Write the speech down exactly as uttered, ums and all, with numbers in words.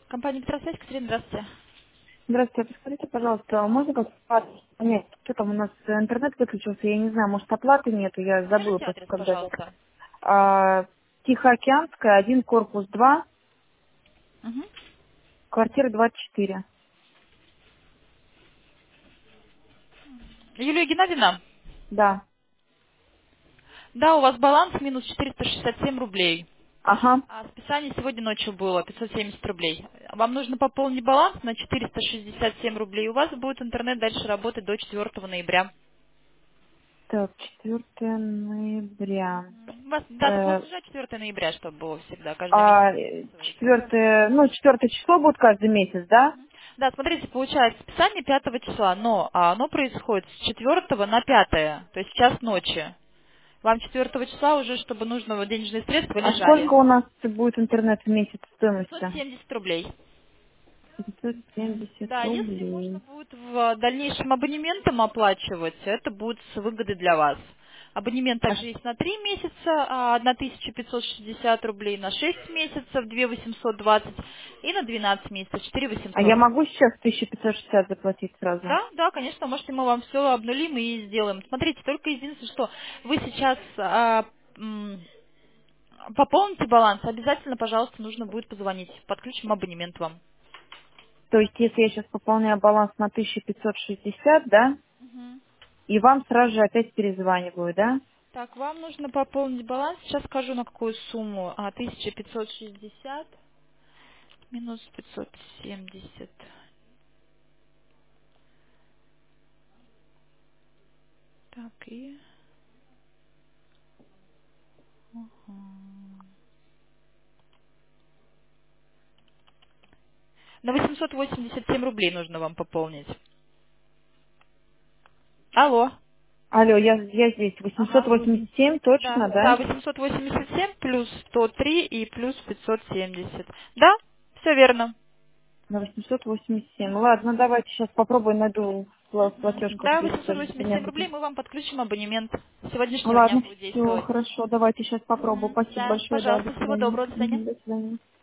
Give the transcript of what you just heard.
Компания Петросвязь, Катерина, здравствуйте. Здравствуйте, подскажите, пожалуйста, можно как-то понять, что там у нас интернет выключился, я не знаю, может оплаты нету, я забыла Скажите просто адрес, когда. пожалуйста. А, Тихоокеанская, один корпус два, Мгм. квартира двадцать четыре. Юлия Геннадьевна, Да. да, у вас баланс минус четыреста шестьдесят семь рублей. Ага. А списание сегодня ночью было пятьсот семьдесят рублей. Вам нужно пополнить баланс на четыреста шестьдесят семь рублей. У вас будет интернет дальше работать до четвёртого ноября. Так, четвёртого ноября. Мгм. У вас дата Э, платежа четвёртого ноября, чтобы было всегда, каждый месяц а списывается. четвёртое, ну, четвёртое число будет каждый месяц, да? Да, смотрите, получается списание пятого числа, но а, оно происходит с четвёртого на пятое, то есть в час ночи. Вам четвёртого числа уже, чтобы нужного денежные средства А лежали. сколько у нас будет интернет в месяц пятьсот стоимости? семьдесят рублей. пятьсот семьдесят Да, если нужно рублей. будет в дальнейшем абонементом оплачивать, это будет с выгодой для вас. Абонемент А также есть на три месяца, а, тысяча пятьсот шестьдесят рублей, на шесть месяцев, две тысячи восемьсот двадцать и на двенадцать месяцев, четыре тысячи А восемьсот. я могу сейчас тысячу пятьсот шестьдесят заплатить сразу? Да, да, конечно, можете, мы вам все обнулим и сделаем. Смотрите, только единственное, что вы сейчас а, м, пополните баланс, обязательно, пожалуйста, нужно будет позвонить. Подключим абонемент вам. То есть, если я сейчас пополняю баланс на тысячу пятьсот шестьдесят, да, Мгм. и вам сразу же опять перезваниваю, да? Так, вам нужно пополнить баланс. Сейчас скажу, на какую сумму. А, тысяча пятьсот шестьдесят минус пятьсот семьдесят. Так, и... ага. На восемьсот восемьдесят семь рублей нужно вам пополнить. Алло. Алло, я, я здесь, восемьсот Ага. восемьдесят семь, Да, точно, да, да? восемьсот восемьдесят семь плюс сто три и плюс пятьсот семьдесят. Да, все верно. На восемьсот восемьдесят семь. Ладно, давайте сейчас попробую, найду в платежках Да, здесь восемьсот тоже, чтобы восемьдесят не семь было. рублей мы вам подключим абонемент. С сегодняшнего дня Ладно, будет все, действовать. хорошо, давайте сейчас попробую. Мгм. Спасибо Да, большое, да, до пожалуйста, всего свидания. доброго, до свидания. Мгм, до свидания.